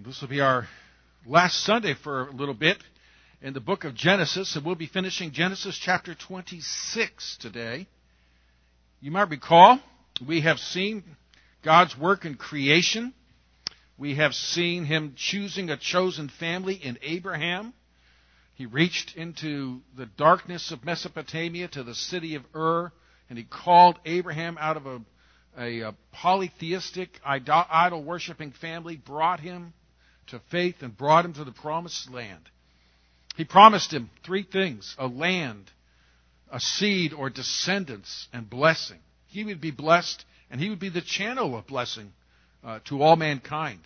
This will be our last Sunday for a little bit in the book of Genesis, and we'll be finishing Genesis chapter 26 today. You might recall, we have seen God's work in creation. We have seen Him choosing a chosen family in Abraham. He reached into the darkness of Mesopotamia to the city of Ur, and He called Abraham out of a polytheistic, idol-worshipping family, brought him to faith and brought him to the promised land. He promised him three things: a land, a seed or descendants, and blessing. He would be blessed, and he would be the channel of blessing to all mankind.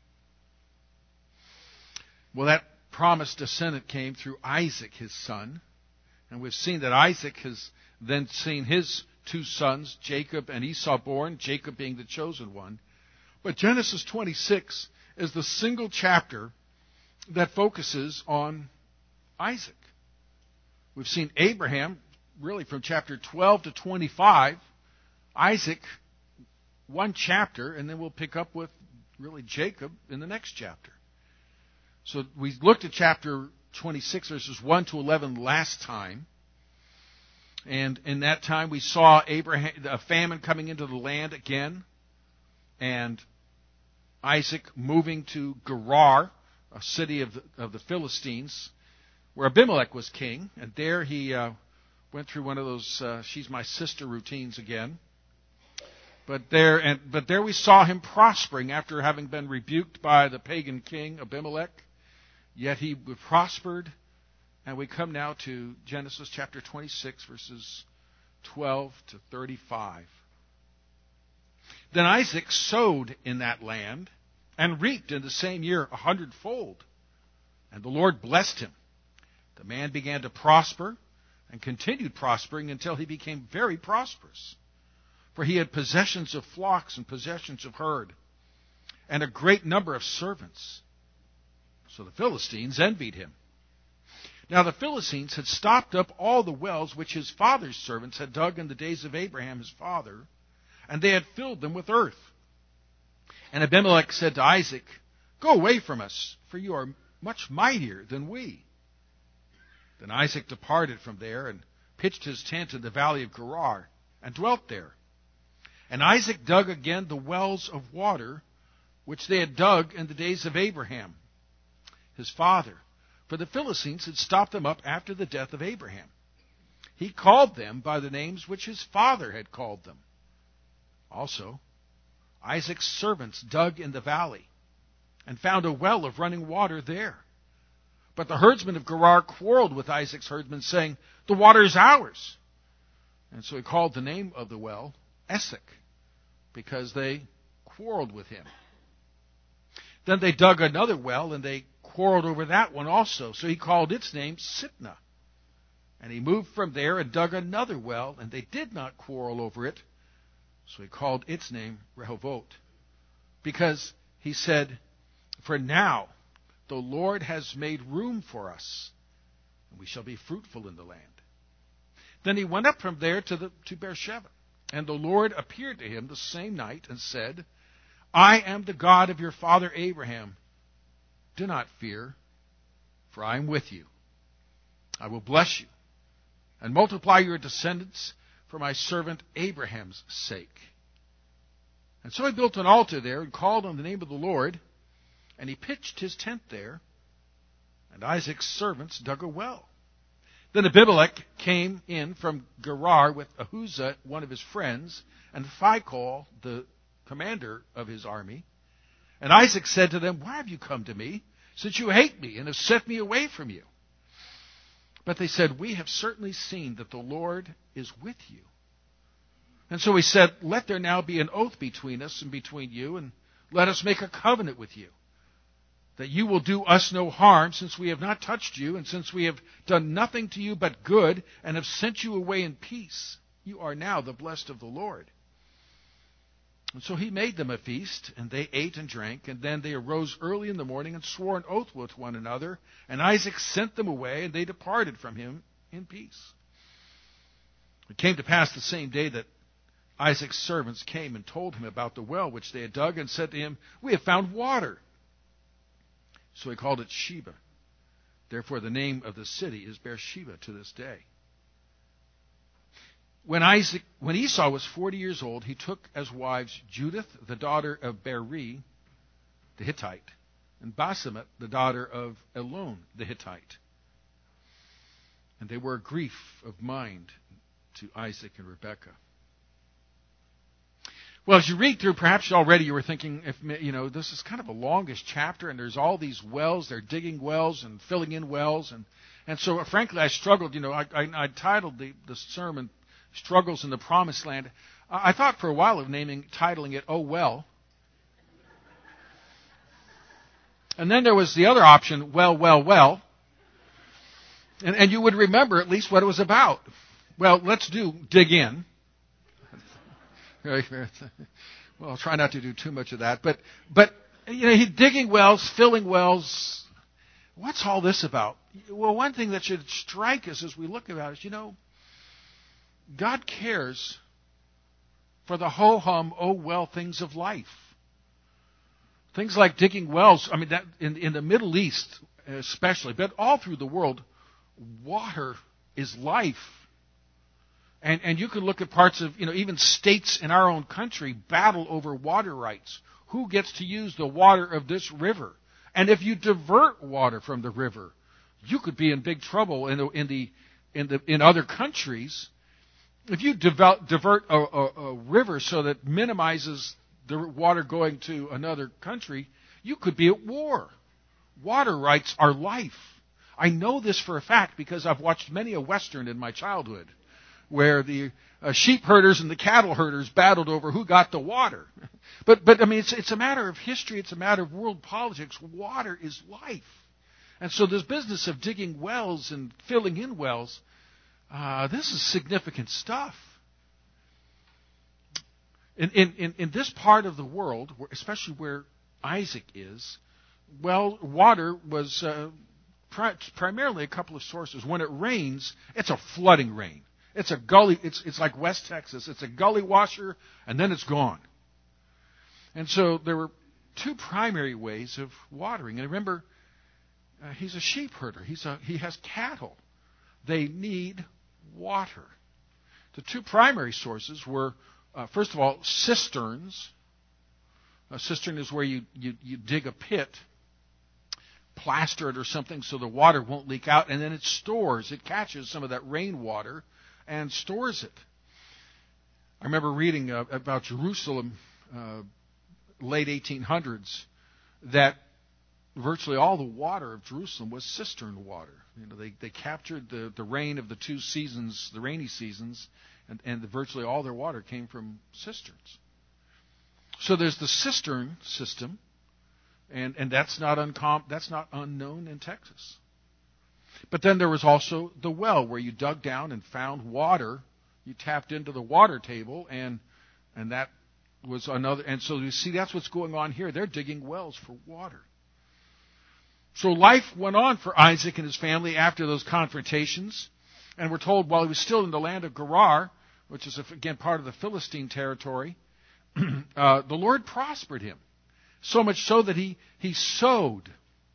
Well, that promised descendant came through Isaac, his son. And we've seen that Isaac has then seen his two sons, Jacob and Esau, born, Jacob being the chosen one. But Genesis 26 is the single chapter that focuses on Isaac. We've seen Abraham, really from chapter 12 to 25, Isaac, one chapter, and then we'll pick up with really Jacob in the next chapter. So we looked at chapter 26, verses 1 to 11 last time. And in that time we saw a famine coming into the land again, and Isaac moving to Gerar, a city of the Philistines, where Abimelech was king. And there he went through one of those she's my sister routines again. But there we saw him prospering after having been rebuked by the pagan king Abimelech. Yet he prospered. And we come now to Genesis chapter 26, verses 12 to 35. Then Isaac sowed in that land and reaped in the same year 100-fold. And the Lord blessed him. The man began to prosper and continued prospering until he became very prosperous. For he had possessions of flocks and possessions of herd and a great number of servants. So the Philistines envied him. Now the Philistines had stopped up all the wells which his father's servants had dug in the days of Abraham his father, and they had filled them with earth. And Abimelech said to Isaac, "Go away from us, for you are much mightier than we." Then Isaac departed from there and pitched his tent in the valley of Gerar and dwelt there. And Isaac dug again the wells of water which they had dug in the days of Abraham his father, for the Philistines had stopped them up after the death of Abraham. He called them by the names which his father had called them. Also, Isaac's servants dug in the valley and found a well of running water there. But the herdsmen of Gerar quarreled with Isaac's herdsmen, saying, "The water is ours." And so he called the name of the well Esek, because they quarreled with him. Then they dug another well, and they quarreled over that one also. So he called its name Sitnah. And he moved from there and dug another well, and they did not quarrel over it. So he called its name Rehoboth. Because he said, "For now the Lord has made room for us, and we shall be fruitful in the land." Then he went up from there to Beersheba. And the Lord appeared to him the same night and said, "I am the God of your father Abraham. Do not fear, for I am with you. I will bless you and multiply your descendants for my servant Abraham's sake." And so he built an altar there and called on the name of the Lord, and he pitched his tent there, and Isaac's servants dug a well. Then Abimelech came in from Gerar with Ahuzah, one of his friends, and Phicol, the commander of his army. And Isaac said to them, "Why have you come to me, since you hate me and have sent me away from you?" But they said, "We have certainly seen that the Lord is with you." And so he said, "Let there now be an oath between us and between you, and let us make a covenant with you, that you will do us no harm, since we have not touched you, and since we have done nothing to you but good, and have sent you away in peace. You are now the blessed of the Lord." And so he made them a feast, and they ate and drank, and then they arose early in the morning and swore an oath with one another, and Isaac sent them away, and they departed from him in peace. It came to pass the same day that Isaac's servants came and told him about the well which they had dug, and said to him, "We have found water." So he called it Sheba. Therefore, the name of the city is Beersheba to this day. When Esau was 40 years old, he took as wives Judith, the daughter of Beeri, the Hittite, and Basemat, the daughter of Elon, the Hittite. And they were a grief of mind to Isaac and Rebekah. Well, as you read through, perhaps already you were thinking, this is kind of a longish chapter, and there's all these wells. They're digging wells and filling in wells, and so frankly, I struggled. I titled the sermon "Struggles in the Promised Land." I thought for a while of titling it "Oh Well," and then there was the other option, "Well, well, well," and you would remember at least what it was about. Well, let's dig in. Well, I'll try not to do too much of that. But he's digging wells, filling wells. What's all this about? Well, one thing that should strike us as we look at it is, God cares for the ho-hum, oh well things of life. Things like digging wells. I mean, that in the Middle East especially, but all through the world, water is life. And you can look at parts of, even states in our own country battle over water rights. Who gets to use the water of this river? And if you divert water from the river, you could be in big trouble in other countries. If you divert a river so that minimizes the water going to another country, you could be at war. Water rights are life. I know this for a fact because I've watched many a Western in my childhood, where the sheep herders and the cattle herders battled over who got the water. But I mean, it's a matter of history. It's a matter of world politics. Water is life. And so this business of digging wells and filling in wells, this is significant stuff. In this part of the world, especially where Isaac is, water was primarily a couple of sources. When it rains, it's a flooding rain. It's a gully. It's like West Texas. It's a gully washer, and then it's gone. And so there were two primary ways of watering. And remember, he's a sheep herder. He has cattle. They need water. The two primary sources were, first of all, cisterns. A cistern is where you dig a pit, plaster it or something so the water won't leak out, and then it catches some of that rainwater and stores it. I remember reading about Jerusalem, late 1800s, that virtually all the water of Jerusalem was cistern water. They captured the rain of the two seasons, the rainy seasons, and virtually all their water came from cisterns. So there's the cistern system, and that's not unknown in Texas. But then there was also the well, where you dug down and found water. You tapped into the water table, and that was another. And so you see, that's what's going on here. They're digging wells for water. So life went on for Isaac and his family after those confrontations. And we're told while he was still in the land of Gerar, which is, again, part of the Philistine territory, the Lord prospered him. So much so that he sowed.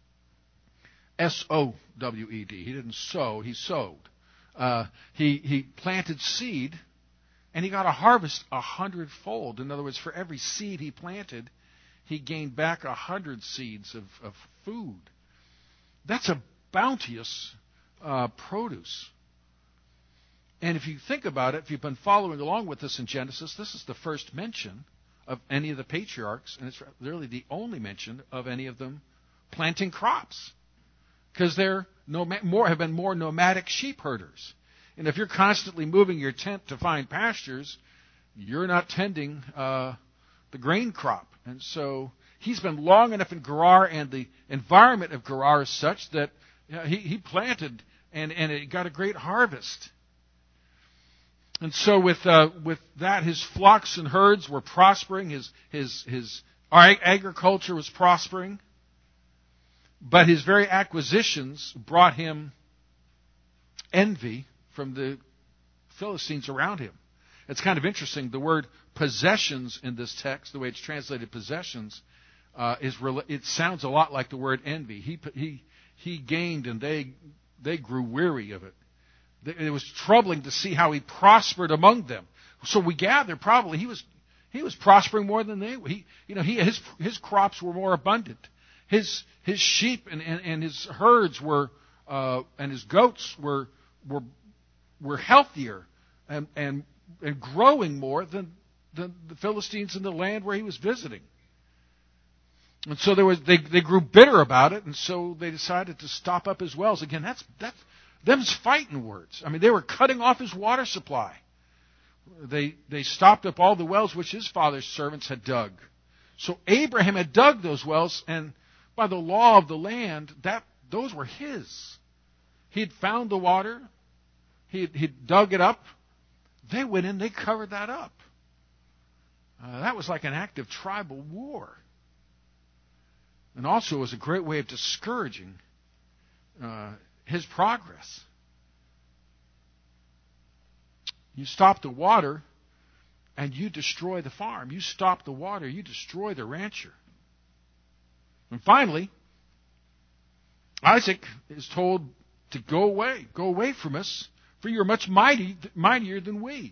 S-O-W-E-D. He didn't sow, he sowed. He planted seed, and he got a harvest 100-fold. In other words, for every seed he planted, he gained back 100 seeds of food. That's a bounteous produce. And if you think about it, if you've been following along with us in Genesis, this is the first mention of any of the patriarchs, and it's really the only mention of any of them planting crops. Because they're have been more nomadic sheep herders. And if you're constantly moving your tent to find pastures, you're not tending the grain crop. And so he's been long enough in Gerar, and the environment of Gerar is such that he planted and it got a great harvest. And so with that, his flocks and herds were prospering. His agriculture was prospering. But his very acquisitions brought him envy from the Philistines around him. It's kind of interesting. The word possessions in this text, the way it's translated possessions, it sounds a lot like the word envy. He gained and they grew weary of it. It was troubling to see how he prospered among them. So we gather probably he was prospering more than they were. His crops were more abundant. His sheep and his herds were and his goats were healthier and growing more than the Philistines in the land where he was visiting. And so they grew bitter about it, and so they decided to stop up his wells. Again, that's them's fighting words. I mean, they were cutting off his water supply. They stopped up all the wells which his father's servants had dug. So Abraham had dug those wells, and by the law of the land, those were his. He had found the water. He'd dug it up. They went in, they covered that up. That was like an act of tribal war. And also it was a great way of discouraging his progress. You stop the water and you destroy the farm. You stop the water, you destroy the rancher. And finally, Isaac is told to go away from us, for you are much mightier than we.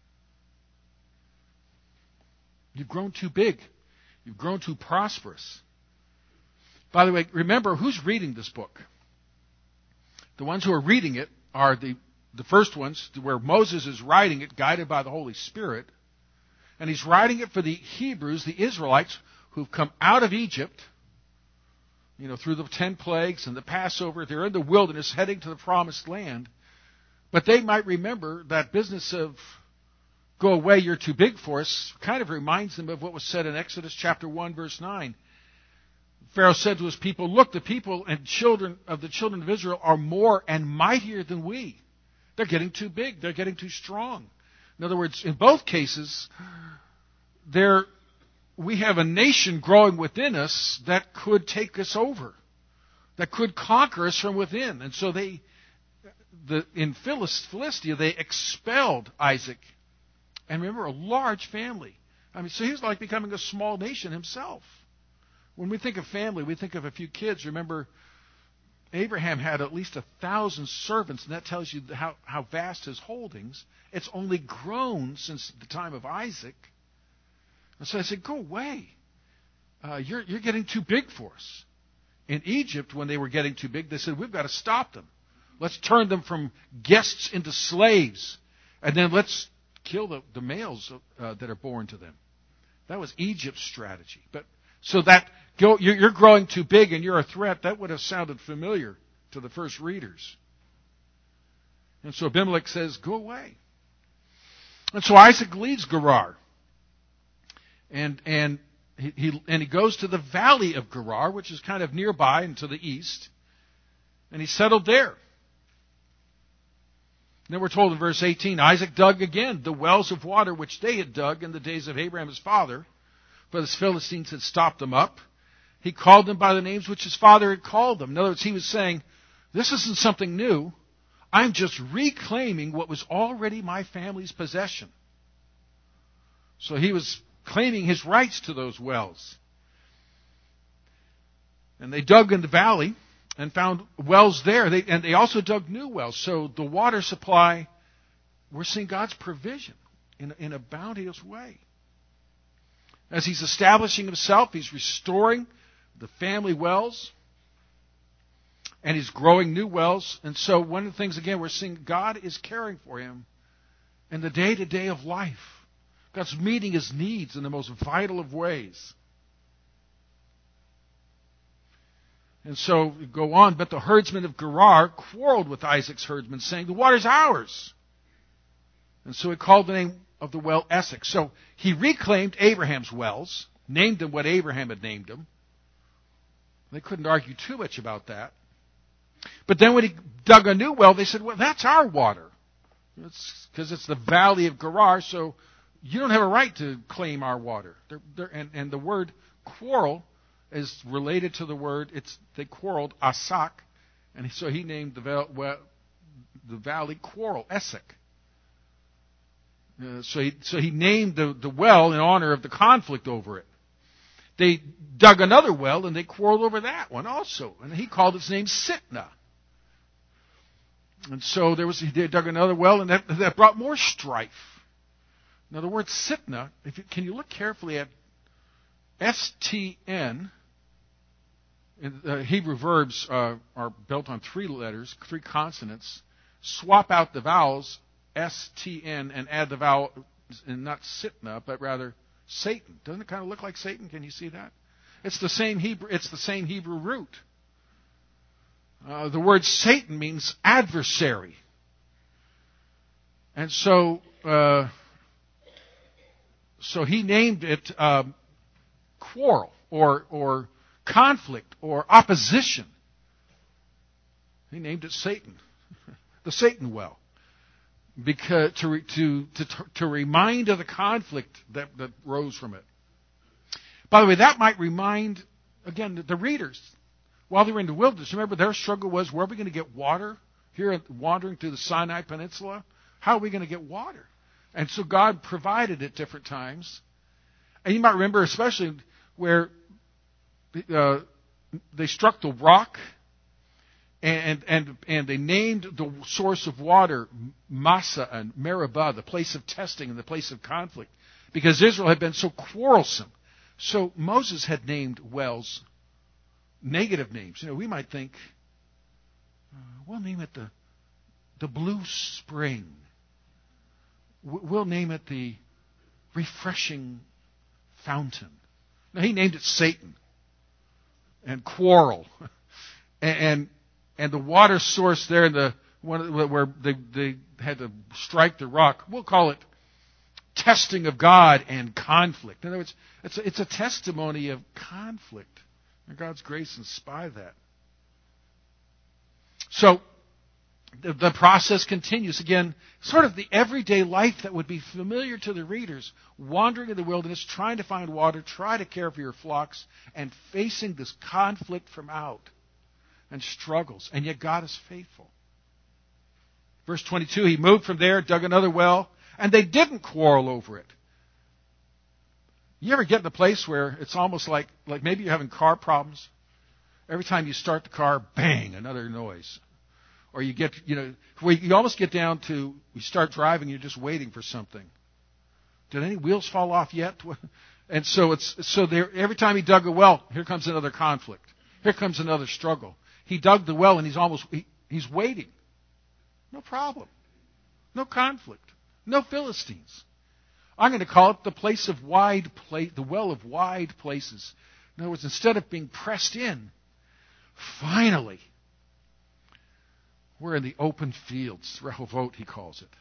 You've grown too big. You've grown too prosperous. By the way, remember who's reading this book. The ones who are reading it are the first ones, where Moses is writing it, guided by the Holy Spirit. And he's writing it for the Hebrews, the Israelites, who've come out of Egypt, through the 10 plagues and the Passover. They're in the wilderness heading to the promised land. But they might remember that business of go away, you're too big for us, kind of reminds them of what was said in Exodus chapter 1, verse 9. Pharaoh said to his people, look, the people and children of Israel are more and mightier than we. They're getting too big. They're getting too strong. In other words, in both cases, we have a nation growing within us that could take us over, that could conquer us from within. And so in Philistia, they expelled Isaac. And remember, a large family. So he was like becoming a small nation himself. When we think of family, we think of a few kids. Remember, Abraham had at least 1,000 servants, and that tells you how vast his holdings. It's only grown since the time of Isaac. And so I said, go away. You're getting too big for us. In Egypt, when they were getting too big, they said, we've got to stop them. Let's turn them from guests into slaves. And then let's kill the males that are born to them. That was Egypt's strategy. So that you're growing too big and you're a threat, that would have sounded familiar to the first readers. And so Abimelech says, go away. And so Isaac leaves Gerar. And he goes to the valley of Gerar, which is kind of nearby and to the east. And he settled there. Then we're told in verse 18, Isaac dug again the wells of water which they had dug in the days of Abraham his father, for the Philistines had stopped them up. He called them by the names which his father had called them. In other words, he was saying, this isn't something new. I'm just reclaiming what was already my family's possession. So he was claiming his rights to those wells. And they dug in the valley and found wells there. And they also dug new wells. So the water supply, we're seeing God's provision in a bounteous way. As he's establishing himself, he's restoring the family wells, and he's growing new wells. And so one of the things, again, we're seeing God is caring for him in the day-to-day of life. God's meeting his needs in the most vital of ways. And so we go on, but the herdsmen of Gerar quarreled with Isaac's herdsmen, saying, the water's ours. And so he called the name of the well Esek. So he reclaimed Abraham's wells, named them what Abraham had named them. They couldn't argue too much about that. But then when he dug a new well, they said, well, that's our water. It's because it's the valley of Gerar, so you don't have a right to claim our water. And the word quarrel is related to the word, they quarreled, Asak, and so he named the valley Quarrel, Esek. So he named the well in honor of the conflict over it. they dug another well, and they quarreled over that one also. And he called its name Sitnah. And so they dug another well, and that brought more strife. Now, the word Sitnah, can you look carefully at STN? Hebrew verbs are built on 3 letters, 3 consonants. Swap out the vowels, STN, and add the vowel, and not Sitnah, but rather Satan. Doesn't it kind of look like Satan? Can you see that? It's the same Hebrew root. The word Satan means adversary. And so he named it quarrel or conflict or opposition. He named it Satan, the Satan well, because to remind of the conflict that rose from it. By the way, that might remind, again, the readers, while they were in the wilderness, remember their struggle was, where are we going to get water? Here, wandering through the Sinai Peninsula, how are we going to get water? And so God provided at different times. And you might remember especially where they struck the rock and they named the source of water Massa and Meribah, the place of testing and the place of conflict, because Israel had been so quarrelsome. So Moses had named wells negative names. We might think, we'll name it the Blue Spring. We'll name it the Refreshing Fountain. Now, he named it Satan and quarrel. And the water source there, where they had to strike the rock, we'll call it testing of God and conflict. In other words, it's a testimony of conflict. And God's grace inspired that. So the process continues. Again, sort of the everyday life that would be familiar to the readers, wandering in the wilderness, trying to find water, try to care for your flocks, and facing this conflict from out and struggles. And yet God is faithful. Verse 22, he moved from there, dug another well, and they didn't quarrel over it. You ever get in a place where it's almost like maybe you're having car problems? Every time you start the car, bang, another noise. Or you get, where you almost get down to, you start driving, you're just waiting for something. Did any wheels fall off yet? And so every time he dug a well, here comes another conflict. Here comes another struggle. He dug the well and he's waiting. No problem. No conflict. No Philistines. I'm going to call it the well of wide places. In other words, instead of being pressed in, finally, we're in the open fields. Rehovot, he calls it.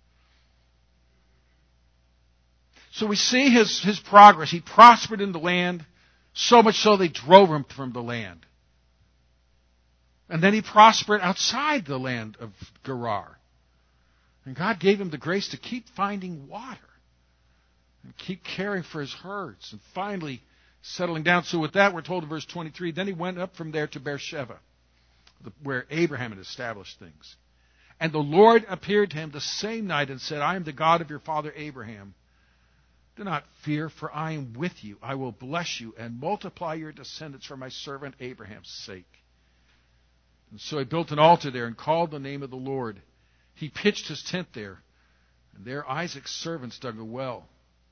So we see his progress. He prospered in the land, so much so they drove him from the land. And then he prospered outside the land of Gerar. And God gave him the grace to keep finding water and keep caring for his herds and finally settling down. So with that, we're told in verse 23, then he went up from there to Beersheba, where Abraham had established things. And the Lord appeared to him the same night and said, I am the God of your father Abraham. Do not fear, for I am with you. I will bless you and multiply your descendants for my servant Abraham's sake. And so he built an altar there and called the name of the Lord. He pitched his tent there, and there Isaac's servants dug a well.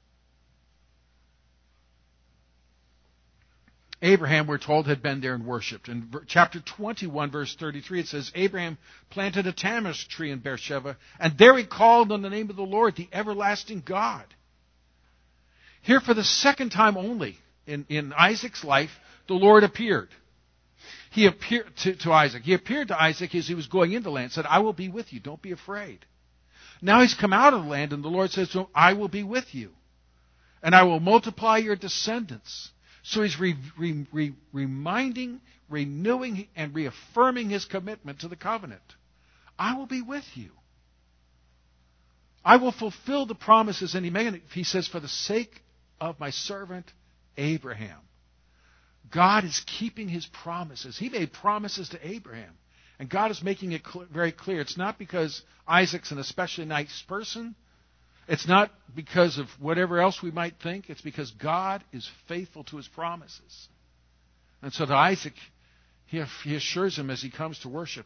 Abraham, we're told, had been there and worshipped. In chapter 21, verse 33, it says, Abraham planted a tamarisk tree in Beersheba, and there he called on the name of the Lord, the everlasting God. Here, for the second time only in Isaac's life, the Lord appeared. He appeared to Isaac. He appeared to Isaac as he was going into the land, said, I will be with you. Don't be afraid. Now he's come out of the land, and the Lord says to him, I will be with you, and I will multiply your descendants. So he's reminding, renewing, and reaffirming his commitment to the covenant. I will be with you. I will fulfill the promises. And he says, for the sake of my servant Abraham. God is keeping his promises. He made promises to Abraham. And God is making it very clear. It's not because Isaac's an especially nice person. It's not because of whatever else we might think. It's because God is faithful to His promises. And so to Isaac, he assures him as he comes to worship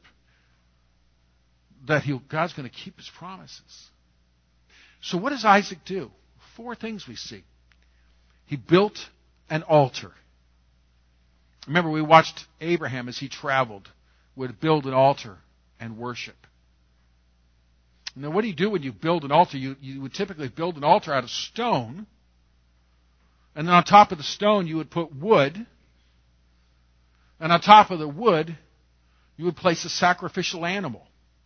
that God's going to keep His promises. So what does Isaac do? 4 things we see. He built an altar. Remember, we watched Abraham as he traveled would build an altar and worship. Now, what do you do when you build an altar? You would typically build an altar out of stone, and then on top of the stone you would put wood, and on top of the wood you would place a sacrificial animal.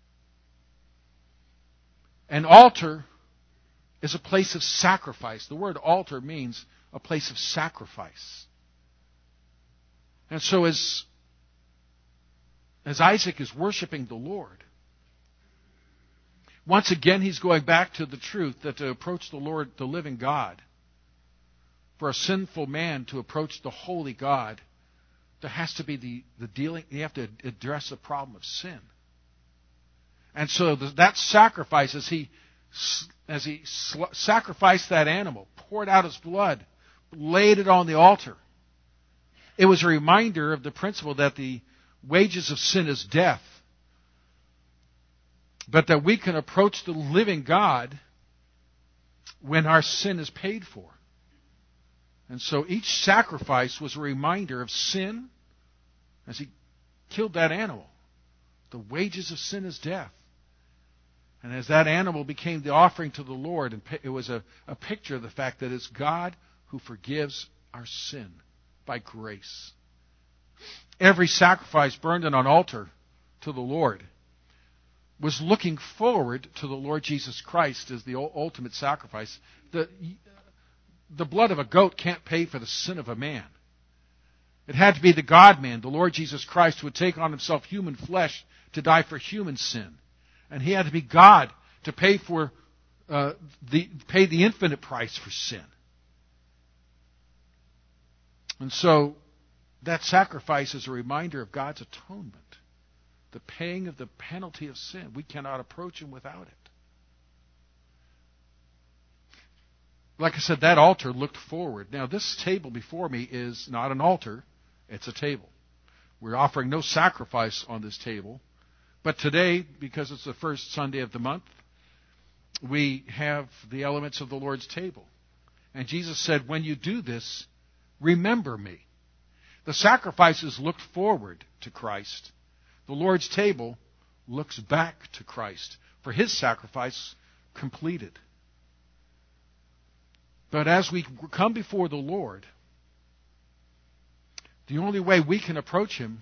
An altar is a place of sacrifice. The word altar means a place of sacrifice. And so as Isaac is worshiping the Lord, once again he's going back to the truth that to approach the Lord, the living God, for a sinful man to approach the holy God, there has to be the dealing, you have to address the problem of sin. And so that sacrifice, as he sacrificed that animal, poured out his blood, laid it on the altar, it was a reminder of the principle that the wages of sin is death, but that we can approach the living God when our sin is paid for. And so each sacrifice was a reminder of sin as he killed that animal. The wages of sin is death. And as that animal became the offering to the Lord, and it was a picture of the fact that it's God who forgives our sin by grace. Every sacrifice burned on an altar to the Lord was looking forward to the Lord Jesus Christ as the ultimate sacrifice. The blood of a goat can't pay for the sin of a man. It had to be the God-man, the Lord Jesus Christ, who would take on himself human flesh to die for human sin. And he had to be God to pay the infinite price for sin. And so that sacrifice is a reminder of God's atonement, the paying of the penalty of sin. We cannot approach Him without it. Like I said, that altar looked forward. Now, this table before me is not an altar, it's a table. We're offering no sacrifice on this table. But today, because it's the first Sunday of the month, we have the elements of the Lord's table. And Jesus said, when you do this, remember me. The sacrifices looked forward to Christ. The Lord's table looks back to Christ for His sacrifice completed. But as we come before the Lord, the only way we can approach Him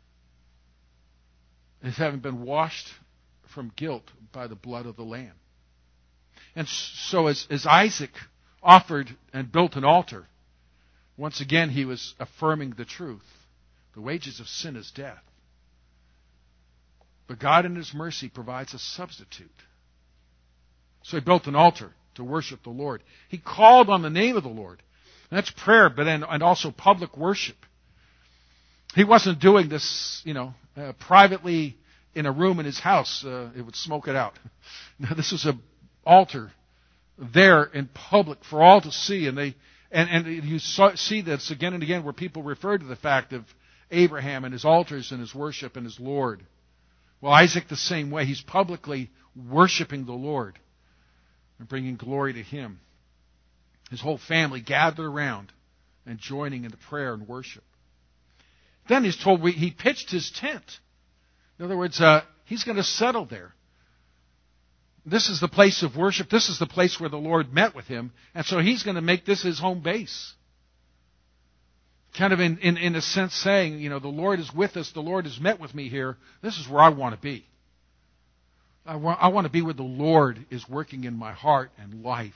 is having been washed from guilt by the blood of the Lamb. And so as Isaac offered and built an altar, once again he was affirming the truth. The wages of sin is death. But God in His mercy provides a substitute. So he built an altar to worship the Lord. He called on the name of the Lord. And that's prayer, but and also public worship. He wasn't doing this, privately in a room in his house. It would smoke it out. No, this was an altar there in public for all to see. And you see this again and again where people refer to the fact of Abraham and his altars and his worship and his Lord. Well, Isaac the same way. He's publicly worshiping the Lord and bringing glory to Him. His whole family gathered around and joining in the prayer and worship. Then he's told he pitched his tent. In other words, he's going to settle there. This is the place of worship. This is the place where the Lord met with him. And so he's going to make this his home base. Kind of in a sense saying, the Lord is with us. The Lord has met with me here. This is where I want to be. I want to be where the Lord is working in my heart and life.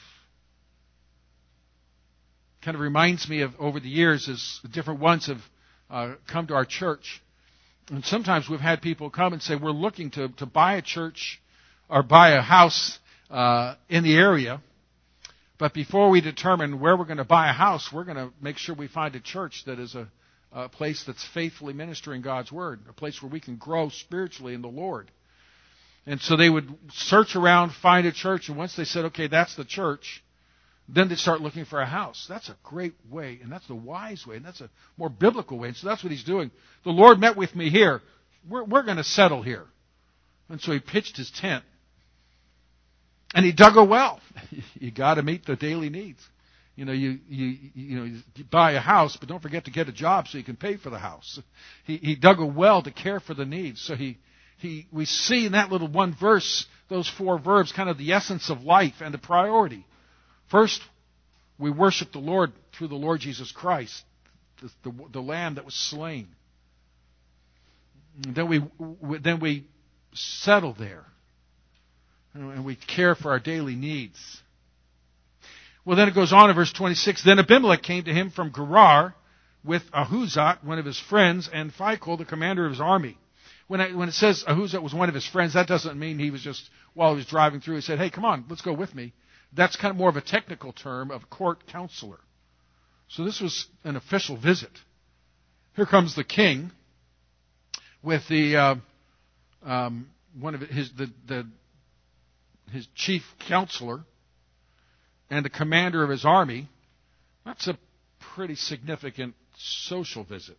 Kind of reminds me of over the years as different ones have come to our church. And sometimes we've had people come and say, we're looking to buy a church or buy a house in the area. But before we determine where we're going to buy a house, we're going to make sure we find a church that is a place that's faithfully ministering God's Word, a place where we can grow spiritually in the Lord. And so they would search around, find a church, and once they said, okay, that's the church, then they'd start looking for a house. That's a great way, and that's the wise way, and that's a more biblical way. And so that's what he's doing. The Lord met with me here. We're going to settle here. And so he pitched his tent. And he dug a well. You got to meet the daily needs. You buy a house, but don't forget to get a job so you can pay for the house. He dug a well to care for the needs. So we see in that little one verse, those four verbs, kind of the essence of life and the priority. First, we worship the Lord through the Lord Jesus Christ, the Lamb that was slain. And then we settle there. And we care for our daily needs. Well, then it goes on in verse 26. Then Abimelech came to him from Gerar with Ahuzat, one of his friends, and Phicol, the commander of his army. When it says Ahuzat was one of his friends, that doesn't mean he was just, while he was driving through, he said, hey, come on, let's go with me. That's kind of more of a technical term of court counselor. So this was an official visit. Here comes the king with the one of his chief counselor and the commander of his army. That's a pretty significant social visit.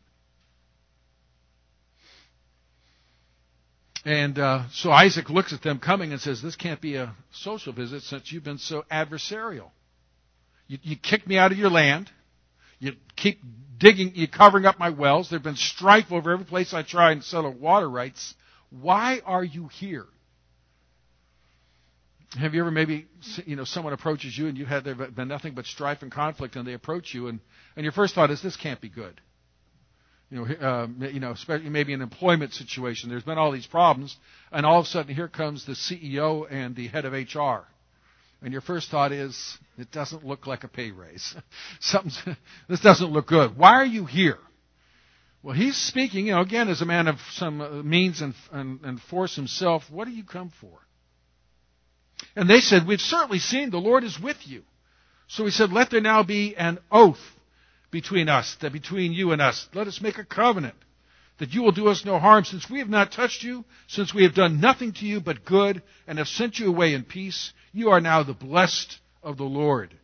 And so Isaac looks at them coming and says, this can't be a social visit since you've been so adversarial. You kicked me out of your land. You keep digging, you're covering up my wells. There have been strife over every place I try and settle water rights. Why are you here? Have you ever maybe, someone approaches you and there have been nothing but strife and conflict, and they approach you and your first thought is, this can't be good. Especially maybe an employment situation. There's been all these problems, and all of a sudden here comes the CEO and the head of HR. And your first thought is, it doesn't look like a pay raise. This doesn't look good. Why are you here? Well, he's speaking, again, as a man of some means and force himself. What do you come for? And they said, we've certainly seen the Lord is with you. So he said, let there now be an oath between us, that between you and us. Let us make a covenant that you will do us no harm, since we have not touched you, since we have done nothing to you but good, and have sent you away in peace. You are now the blessed of the Lord.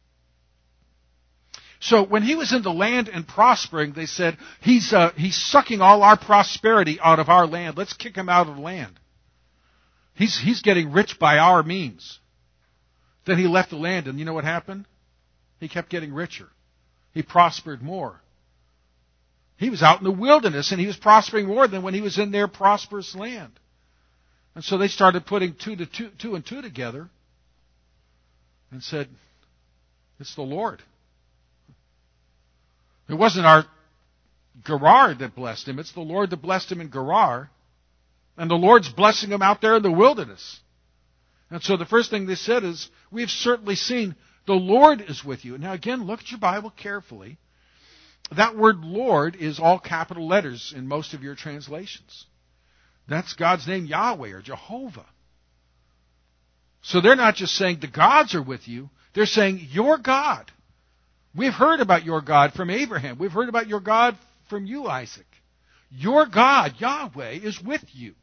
So when he was in the land and prospering, they said, he's sucking all our prosperity out of our land. Let's kick him out of the land. He's getting rich by our means. Then he left the land, and you know what happened? He kept getting richer. He prospered more. He was out in the wilderness, and he was prospering more than when he was in their prosperous land. And so they started putting two and two together and said, it's the Lord. It wasn't our Gerar that blessed him. It's the Lord that blessed him in Gerar. And the Lord's blessing him out there in the wilderness. And so the first thing they said is, we've certainly seen the Lord is with you. Now again, look at your Bible carefully. That word Lord is all capital letters in most of your translations. That's God's name, Yahweh or Jehovah. So they're not just saying the gods are with you. They're saying your God. We've heard about your God from Abraham. We've heard about your God from you, Isaac. Your God, Yahweh, is with you.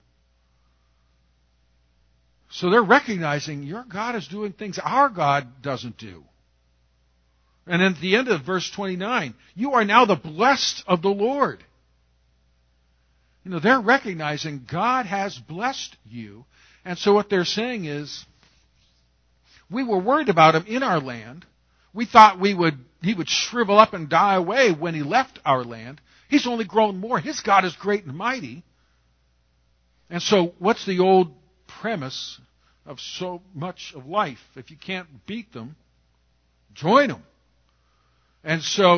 So they're recognizing your God is doing things our God doesn't do. And then at the end of verse 29, you are now the blessed of the Lord. They're recognizing God has blessed you. And so what they're saying is, we were worried about him in our land. We thought he would shrivel up and die away when he left our land. He's only grown more. His God is great and mighty. And so what's the old premise of so much of life? If you can't beat them, join them. And so,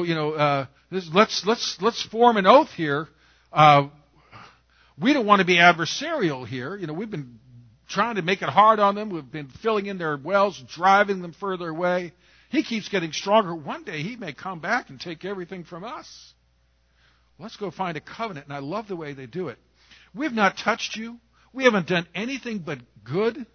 let's form an oath here. We don't want to be adversarial here. We've been trying to make it hard on them. We've been filling in their wells, driving them further away. He keeps getting stronger. One day he may come back and take everything from us. Let's go find a covenant. And I love the way they do it. We've not touched you. We haven't done anything but good.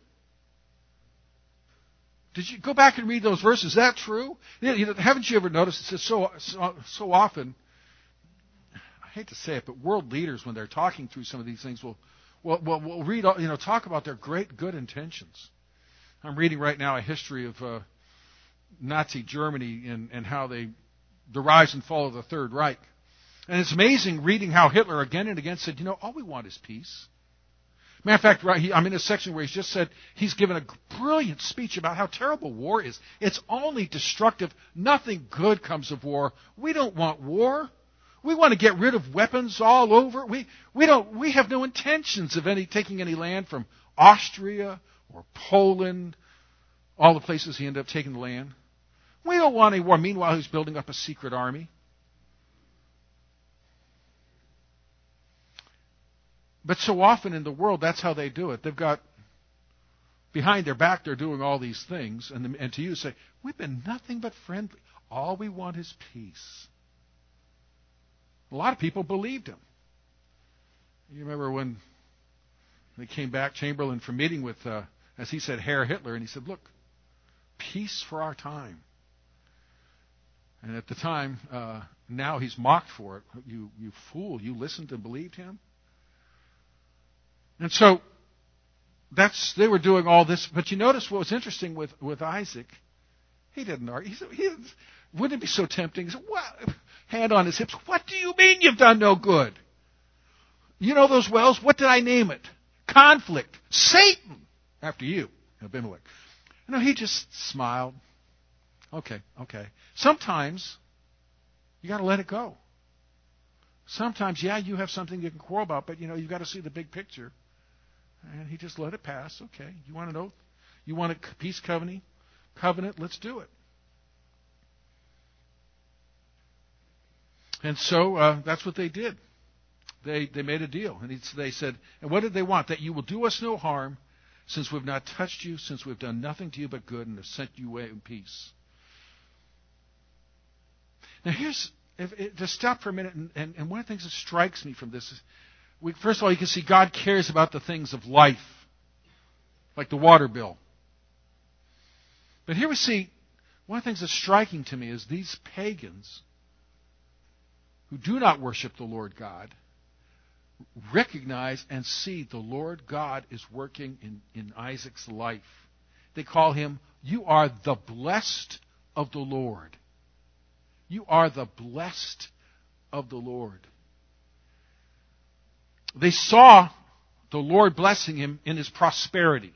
Did you go back and read those verses? Is that true? Haven't you ever noticed it so often? I hate to say it, but world leaders, when they're talking through some of these things, will we'll read, talk about their great good intentions. I'm reading right now a history of Nazi Germany and how the rise and fall of the Third Reich. And it's amazing reading how Hitler again and again said, all we want is peace. Matter of fact, I'm in a section where he's just said he's given a brilliant speech about how terrible war is. It's only destructive. Nothing good comes of war. We don't want war. We want to get rid of weapons all over. We have no intentions of taking any land from Austria or Poland, all the places he ended up taking the land. We don't want any war. Meanwhile, he's building up a secret army. But so often in the world, that's how they do it. They've got, behind their back, they're doing all these things. And to you say, we've been nothing but friendly. All we want is peace. A lot of people believed him. You remember when they came back, Chamberlain, from meeting with, as he said, Herr Hitler, and he said, look, peace for our time. And at the time, now he's mocked for it. You fool, you listened and believed him? And so they were doing all this. But you notice what was interesting with Isaac? He didn't argue. Wouldn't it be so tempting? He said, what? Hand on his hips. What do you mean you've done no good? You know those wells? What did I name it? Conflict. Satan. After you, Abimelech. He just smiled. Okay. Sometimes you got to let it go. Sometimes, you have something you can quarrel about, but you've got to see the big picture. And he just let it pass. Okay, you want an oath? You want a peace covenant? Let's do it. And so that's what they did. They made a deal. And they said, and what did they want? That you will do us no harm, since we've not touched you, since we've done nothing to you but good, and have sent you away in peace. Now to stop for a minute, and one of the things that strikes me from this is, first of all, you can see God cares about the things of life, like the water bill. But here we see, one of the things that's striking to me is these pagans who do not worship the Lord God recognize and see the Lord God is working in Isaac's life. They call him, you are the blessed of the Lord. You are the blessed of the Lord. They saw the Lord blessing him in his prosperity.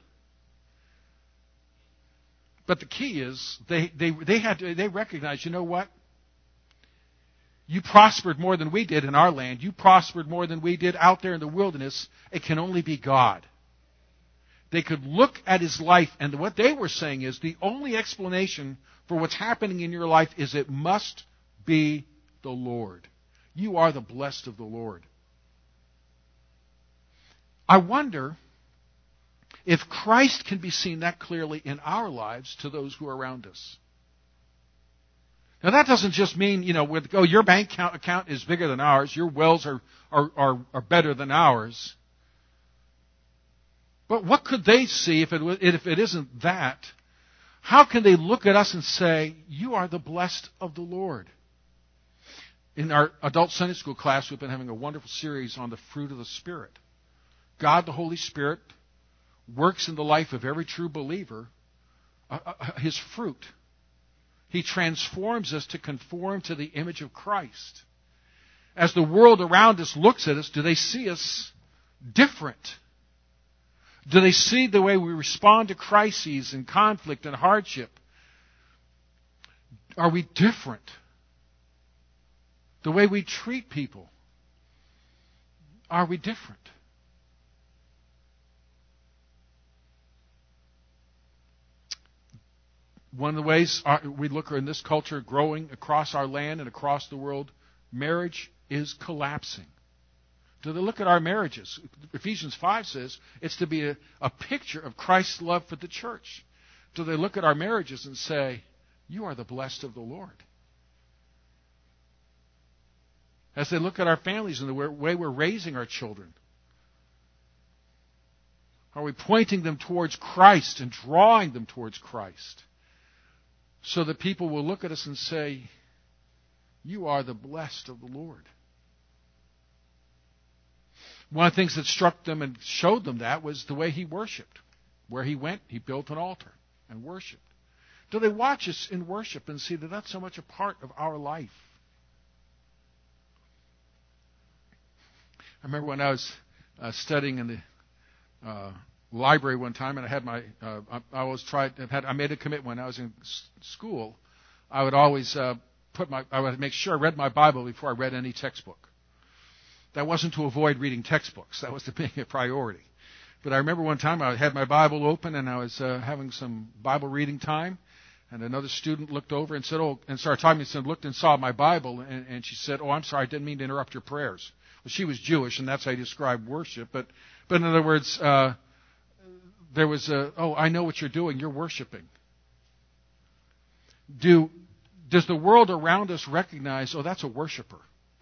But the key is, they recognized, you know what? You prospered more than we did in our land. You prospered more than we did out there in the wilderness. It can only be God. They could look at his life, and what they were saying is, the only explanation for what's happening in your life is it must be the Lord. You are the blessed of the Lord. I wonder if Christ can be seen that clearly in our lives to those who are around us. Now that doesn't just mean, your bank account is bigger than ours, your wells are better than ours. But what could they see if it isn't that? How can they look at us and say, you are the blessed of the Lord? In our adult Sunday school class, we've been having a wonderful series on the fruit of the Spirit. God, the Holy Spirit, works in the life of every true believer, his fruit. He transforms us to conform to the image of Christ. As the world around us looks at us, do they see us different? Do they see the way we respond to crises and conflict and hardship? Are we different? The way we treat people, are we different? One of the ways we look in this culture growing across our land and across the world, marriage is collapsing. Do they look at our marriages? Ephesians 5 says it's to be a picture of Christ's love for the church. Do they look at our marriages and say, you are the blessed of the Lord? As they look at our families and the way we're raising our children, are we pointing them towards Christ and drawing them towards Christ? So that people will look at us and say, you are the blessed of the Lord. One of the things that struck them and showed them that was the way he worshiped. Where he went, he built an altar and worshiped. Do they watch us in worship and see that that's so much a part of our life? I remember when I was studying in the library one time, and I had my I made a commitment when I was in school. I would always I would make sure I read my Bible before I read any textbook. That wasn't to avoid reading textbooks. That was to being a priority. But I remember one time I had my Bible open and I was having some Bible reading time, and another student looked over and said, and started talking to me, and looked and saw my Bible, and she said, I'm sorry, I didn't mean to interrupt your prayers. Well, she was Jewish, and that's how you describe worship. But in other words, there was I know what you're doing. You're worshiping. Does the world around us recognize, that's a worshiper?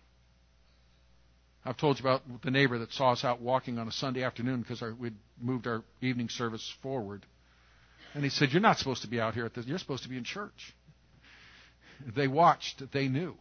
I've told you about the neighbor that saw us out walking on a Sunday afternoon because we'd moved our evening service forward. And he said, you're not supposed to be out here at this. You're supposed to be in church. They watched. They knew.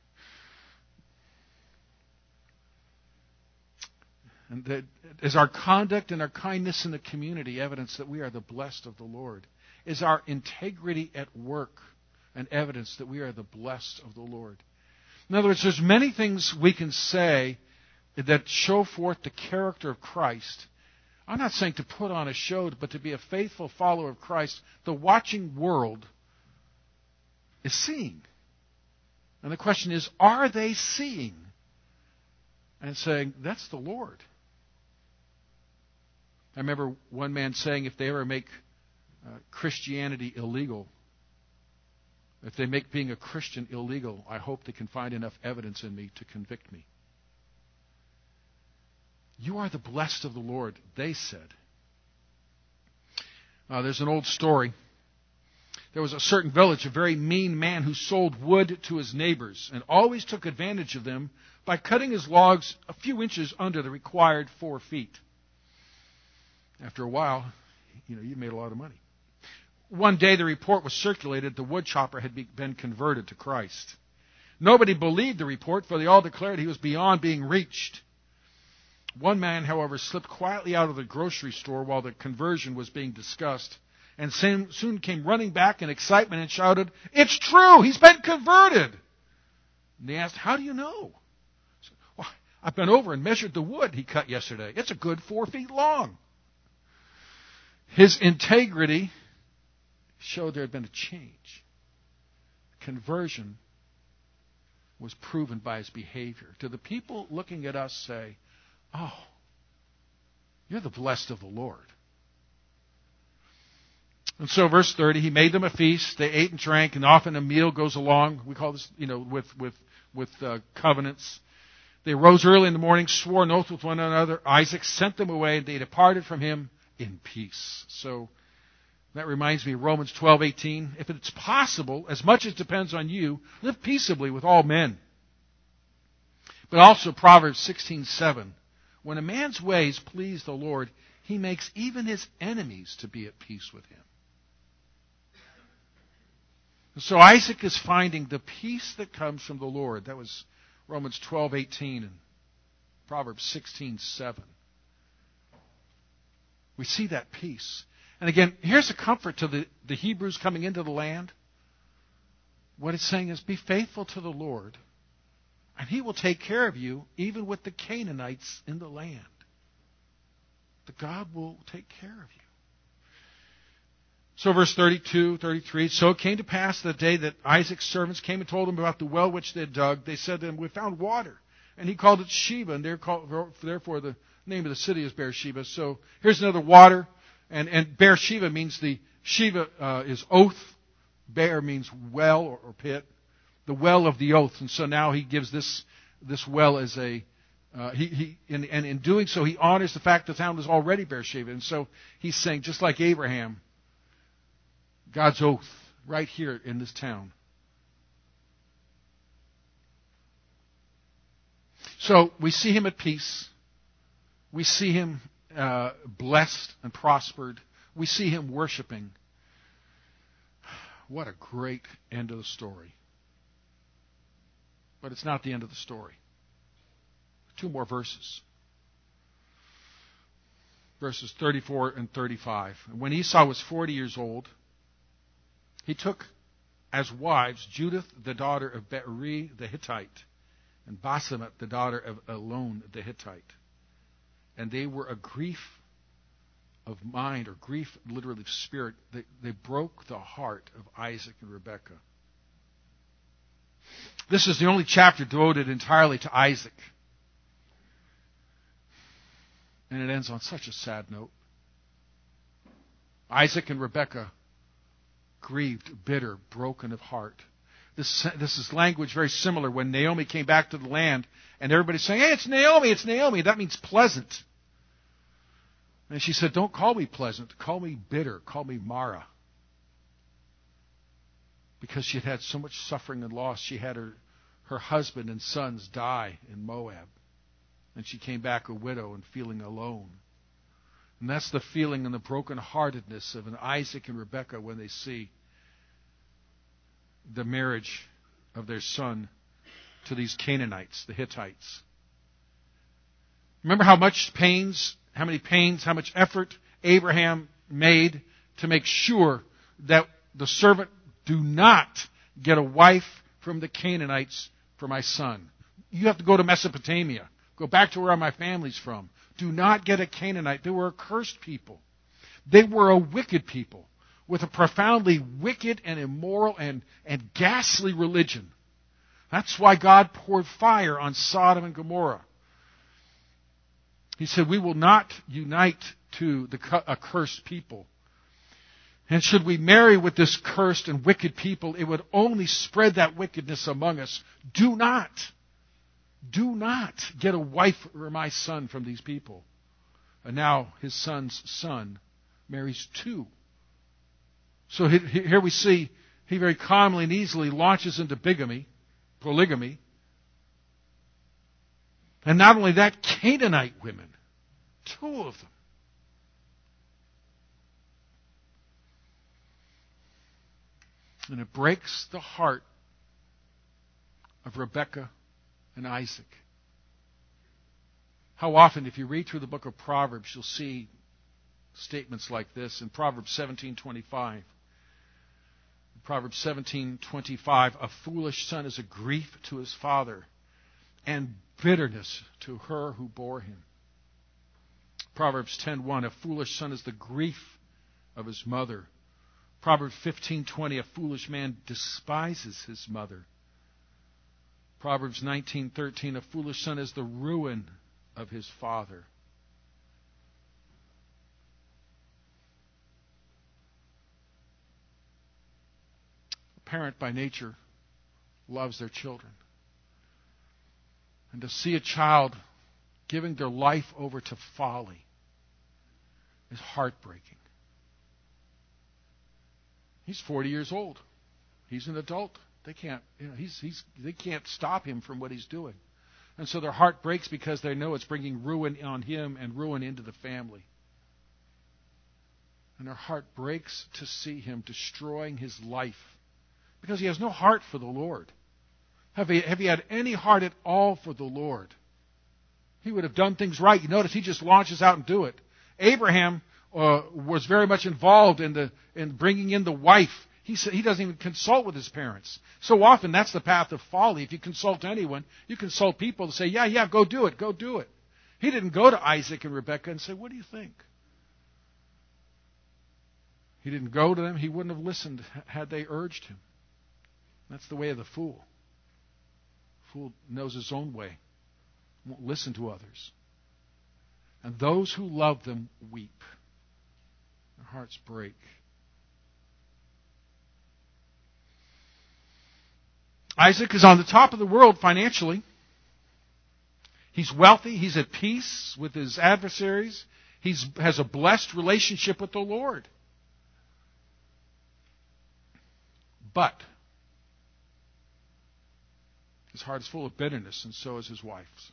And is our conduct and our kindness in the community evidence that we are the blessed of the Lord? Is our integrity at work an evidence that we are the blessed of the Lord? In other words, there's many things we can say that show forth the character of Christ. I'm not saying to put on a show, but to be a faithful follower of Christ. The watching world is seeing. And the question is, are they seeing? And saying, that's the Lord. I remember one man saying, if they ever make Christianity illegal, if they make being a Christian illegal, I hope they can find enough evidence in me to convict me. You are the blessed of the Lord, they said. There's an old story. There was a certain village, a very mean man who sold wood to his neighbors and always took advantage of them by cutting his logs a few inches under the required 4 feet. After a while, you made a lot of money. One day the report was circulated the wood chopper had been converted to Christ. Nobody believed the report, for they all declared he was beyond being reached. One man, however, slipped quietly out of the grocery store while the conversion was being discussed, and soon came running back in excitement and shouted, "It's true! He's been converted!" And they asked, "How do you know?" He said, "Well, I've been over and measured the wood he cut yesterday. It's a good 4 feet long." His integrity showed there had been a change. Conversion was proven by his behavior. Do the people looking at us say, you're the blessed of the Lord? And so verse 30, he made them a feast. They ate and drank, and often a meal goes along. We call this, with covenants. They rose early in the morning, swore an oath with one another. Isaac sent them away, and they departed from him in peace. So that reminds me of Romans 12:18. If it's possible, as much as depends on you, live peaceably with all men. But also Proverbs 16:7. When a man's ways please the Lord, he makes even his enemies to be at peace with him. So Isaac is finding the peace that comes from the Lord. That was Romans 12:18 and Proverbs 16:7. We see that peace. And again, here's a comfort to the Hebrews coming into the land. What it's saying is, be faithful to the Lord, and He will take care of you, even with the Canaanites in the land. That God will take care of you. So verse 32, 33, so it came to pass the day that Isaac's servants came and told him about the well which they had dug. They said to him, we found water. And he called it Sheba, and therefore the name of the city is Beersheba. So here's another water. And Beersheba means Sheba is oath. Beer means well or pit. The well of the oath. And so now he gives this well as and in doing so, he honors the fact the town was already Beersheba. And so he's saying, just like Abraham, God's oath right here in this town. So we see him at peace. We see him blessed and prospered. We see him worshiping. What a great end of the story. But it's not the end of the story. 2 more verses. verses 34 and 35. When Esau was 40 years old, he took as wives Judith, the daughter of Beeri the Hittite, and Basemath, the daughter of Elon the Hittite. And they were a grief of mind, or grief literally of spirit. They broke the heart of Isaac and Rebekah. This is the only chapter devoted entirely to Isaac. And it ends on such a sad note. Isaac and Rebekah grieved, bitter, broken of heart. This is language very similar when Naomi came back to the land and everybody's saying, "Hey, it's Naomi, it's Naomi." That means pleasant. And she said, "Don't call me pleasant. Call me bitter. Call me Mara." Because she had had so much suffering and loss. She had her husband and sons die in Moab. And she came back a widow and feeling alone. And that's the feeling and the brokenheartedness of an Isaac and Rebekah when they see the marriage of their son to these Canaanites, the Hittites. Remember how much effort Abraham made to make sure that the servant do not get a wife from the Canaanites for my son. You have to go to Mesopotamia. Go back to where my family's from. Do not get a Canaanite. They were a cursed people. They were a wicked people with a profoundly wicked and immoral and ghastly religion. That's why God poured fire on Sodom and Gomorrah. He said, "We will not unite to a cursed people. And should we marry with this cursed and wicked people, it would only spread that wickedness among us. Do not get a wife or my son from these people." And now his son's son marries two. So here we see he very calmly and easily launches into polygamy. And not only that, Canaanite women, two of them. And it breaks the heart of Rebekah and Isaac. How often, if you read through the book of Proverbs, you'll see statements like this in Proverbs 17:25. Proverbs 17:25, "A foolish son is a grief to his father, and bitterness to her who bore him." Proverbs 10:1, "A foolish son is the grief of his mother." Proverbs 15:20, "A foolish man despises his mother." Proverbs 19:13, "A foolish son is the ruin of his father." A parent by nature loves their children. And to see a child giving their life over to folly is heartbreaking. He's 40 years old. He's an adult. They can't stop him from what he's doing. And so their heart breaks because they know it's bringing ruin on him and ruin into the family. And their heart breaks to see him destroying his life because he has no heart for the Lord. Have he had any heart at all for the Lord, he would have done things right. You notice he just launches out and do it. Abraham was very much involved in bringing in the wife. He doesn't even consult with his parents. So often that's the path of folly. If you consult anyone, you consult people to say, yeah, go do it, go do it. He didn't go to Isaac and Rebekah and say, "What do you think?" He didn't go to them. He wouldn't have listened had they urged him. That's the way of the fool. The fool knows his own way, won't listen to others. And those who love them weep. Their hearts break. Isaac is on the top of the world financially. He's wealthy. He's at peace with his adversaries. He has a blessed relationship with the Lord. But his heart is full of bitterness, and so is his wife's.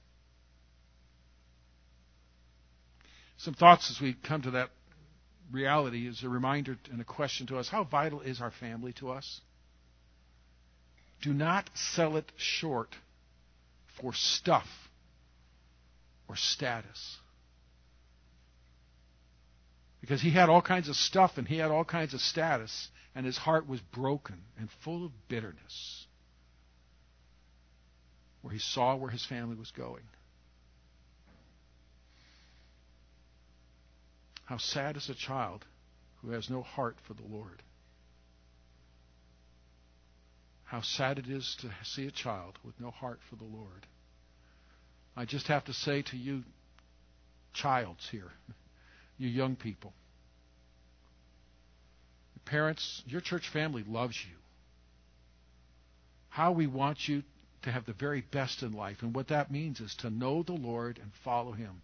Some thoughts as we come to that reality is a reminder and a question to us. How vital is our family to us? Do not sell it short for stuff or status. Because he had all kinds of stuff and he had all kinds of status, and his heart was broken and full of bitterness, where he saw where his family was going. How sad is a child who has no heart for the Lord. How sad it is to see a child with no heart for the Lord. I just have to say to you, childs here, you young people, parents, your church family loves you. How we want you to have the very best in life. And what that means is to know the Lord and follow Him.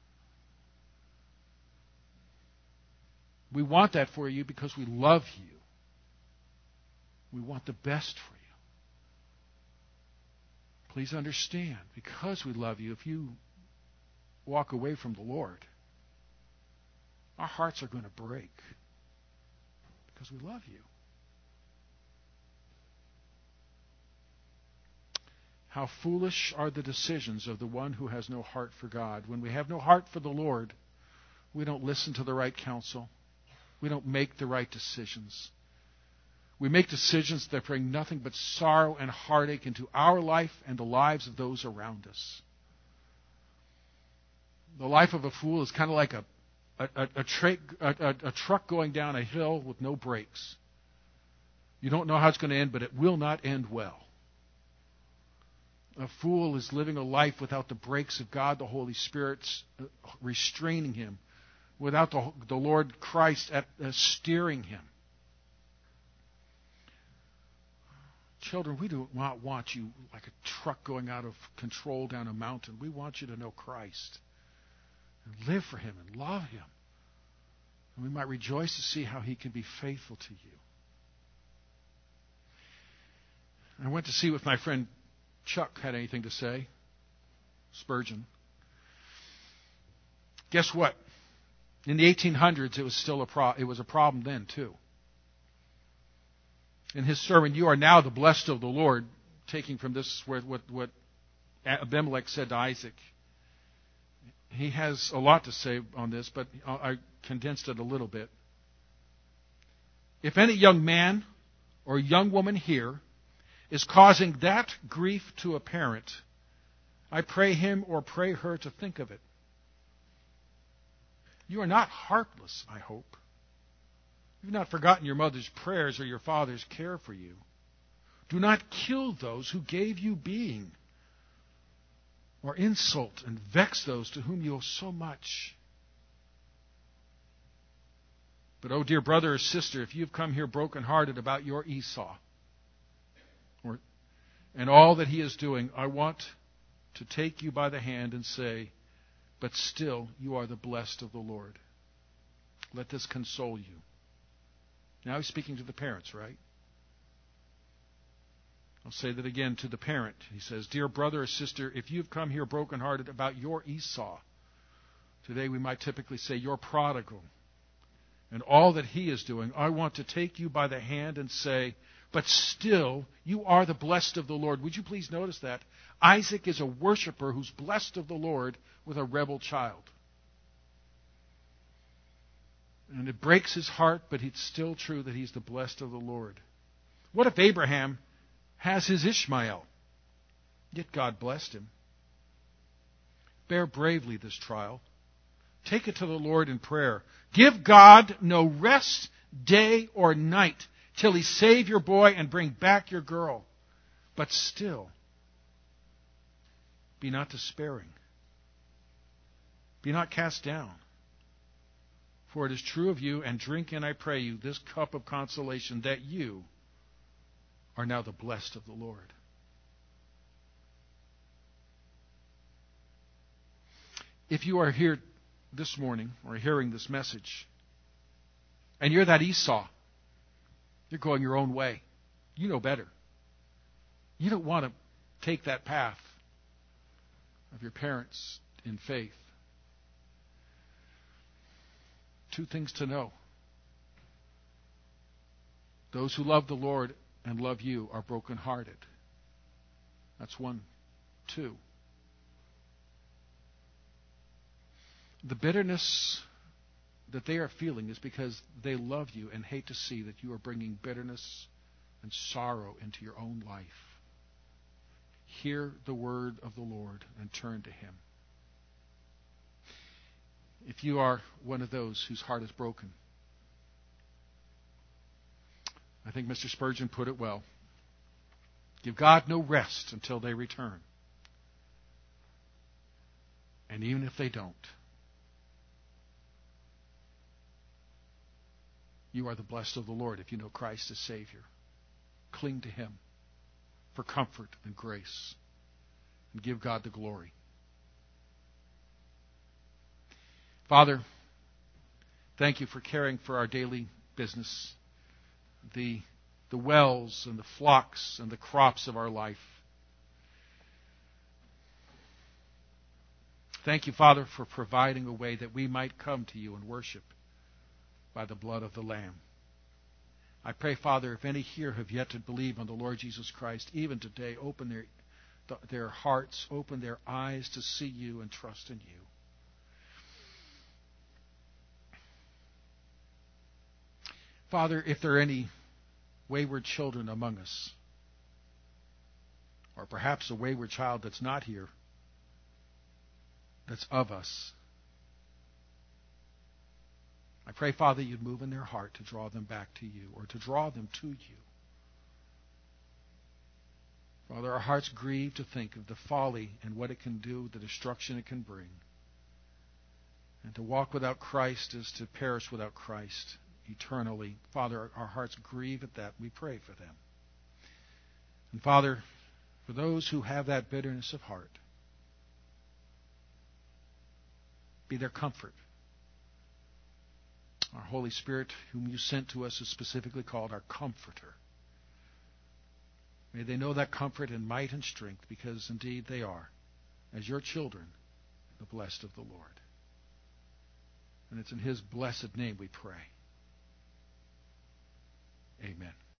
We want that for you because we love you. We want the best for you. Please understand, because we love you, if you walk away from the Lord, our hearts are going to break because we love you. How foolish are the decisions of the one who has no heart for God. When we have no heart for the Lord, we don't listen to the right counsel. We don't make the right decisions. We make decisions that bring nothing but sorrow and heartache into our life and the lives of those around us. The life of a fool is kind of like a truck going down a hill with no brakes. You don't know how it's going to end, but it will not end well. A fool is living a life without the brakes of God, the Holy Spirit, restraining him, without the Lord Christ steering him. Children, we do not want you like a truck going out of control down a mountain. We want you to know Christ and live for Him and love Him. And we might rejoice to see how He can be faithful to you. I went to see if my friend Chuck had anything to say. Spurgeon. Guess what? In the 1800s, it was still it was a problem then too. In his sermon, "You are now the blessed of the Lord," taking from this what Abimelech said to Isaac. He has a lot to say on this, but I condensed it a little bit. If any young man or young woman here is causing that grief to a parent, I pray him or pray her to think of it. You are not heartless, I hope. You've not forgotten your mother's prayers or your father's care for you. Do not kill those who gave you being, or insult and vex those to whom you owe so much. But, oh dear brother or sister, if you've come here brokenhearted about your Esau and all that he is doing, I want to take you by the hand and say, but still you are the blessed of the Lord. Let this console you. Now he's speaking to the parents, right? I'll say that again to the parent. He says, dear brother or sister, if you've come here brokenhearted about your Esau, today we might typically say your prodigal, and all that he is doing, I want to take you by the hand and say, but still you are the blessed of the Lord. Would you please notice that? Isaac is a worshiper who's blessed of the Lord with a rebel child. And it breaks his heart, but it's still true that he's the blessed of the Lord. What if Abraham has his Ishmael, yet God blessed him? Bear bravely this trial. Take it to the Lord in prayer. Give God no rest day or night till He save your boy and bring back your girl. But still, be not despairing. Be not cast down. For it is true of you, and drink in, I pray you, this cup of consolation, that you are now the blessed of the Lord. If you are here this morning, or hearing this message, and you're that Esau, you're going your own way. You know better. You don't want to take that path of your parents in faith. Two things to know. Those who love the Lord and love you are brokenhearted. That's one. Two. The bitterness that they are feeling is because they love you and hate to see that you are bringing bitterness and sorrow into your own life. Hear the word of the Lord and turn to Him. If you are one of those whose heart is broken, I think Mr. Spurgeon put it well. Give God no rest until they return. And even if they don't, you are the blessed of the Lord if you know Christ as Savior. Cling to Him for comfort and grace, and give God the glory. Father, thank you for caring for our daily business, the wells and the flocks and the crops of our life. Thank you, Father, for providing a way that we might come to you and worship by the blood of the Lamb. I pray, Father, if any here have yet to believe on the Lord Jesus Christ, even today, open their hearts, open their eyes to see you and trust in you. Father, if there are any wayward children among us, or perhaps a wayward child that's not here, that's of us, I pray, Father, you'd move in their heart to draw them back to you, or to draw them to you. Father, our hearts grieve to think of the folly and what it can do, the destruction it can bring. And to walk without Christ is to perish without Christ eternally. Father, our hearts grieve at that. We pray for them. And Father, for those who have that bitterness of heart, be their comfort. Our Holy Spirit, whom you sent to us, is specifically called our Comforter. May they know that comfort and might and strength, because indeed they are, as your children, the blessed of the Lord. And it's in His blessed name we pray. Amen.